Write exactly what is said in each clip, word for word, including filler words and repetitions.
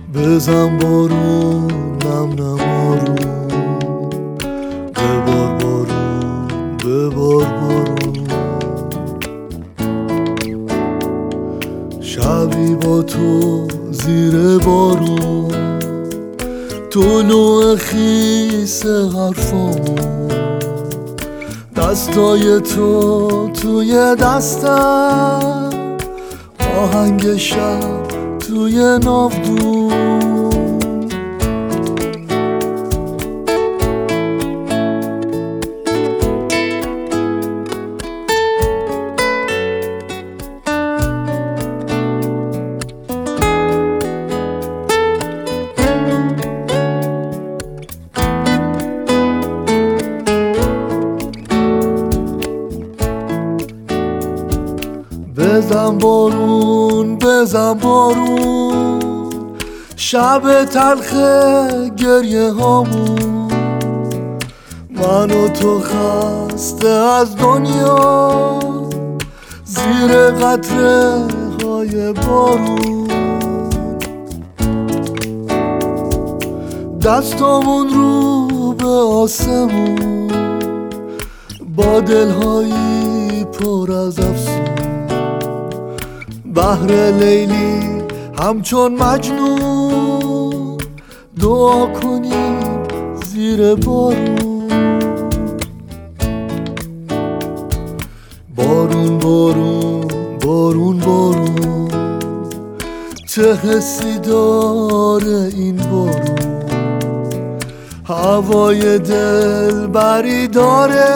بزن بارون نم نمارون، ببار بارون ببار بارون. شبی با تو زیر بارون، طلوع خیس حرفامون، دستای تو توی دستم، آهنگ شب توی ناودون. بزن بارون بزن بارون، شب تلخ گریه هامون، من و تو خسته از دنیا زیر قطره های بارون. دستامون رو به آسمون، با دلهایی پر از افسون، بحر لیلی همچون مجنون، دعا کنیم زیر بارون. بارون بارون بارون بارون، چه حسی داره این بارون، هوای دل بری داره،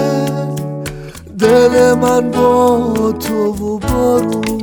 دل من با تو و بارون.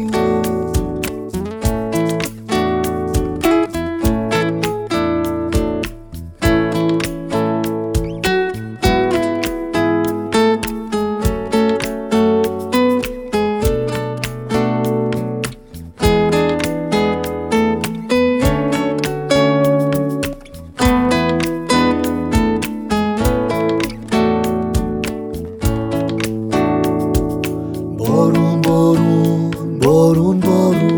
بارون بارون بارون بارون،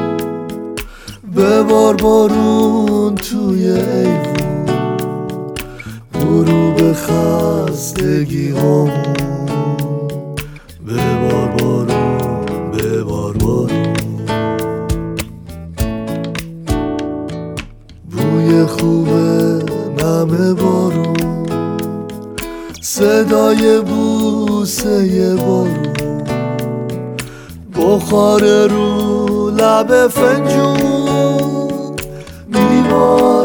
ببار بارون توی ایوون، غروب خستگی هامون، ببار بارون ببار بارون. بوی خوبه نم بارون، صدای بوسه بارون، بخار رو لب فنجون، میوار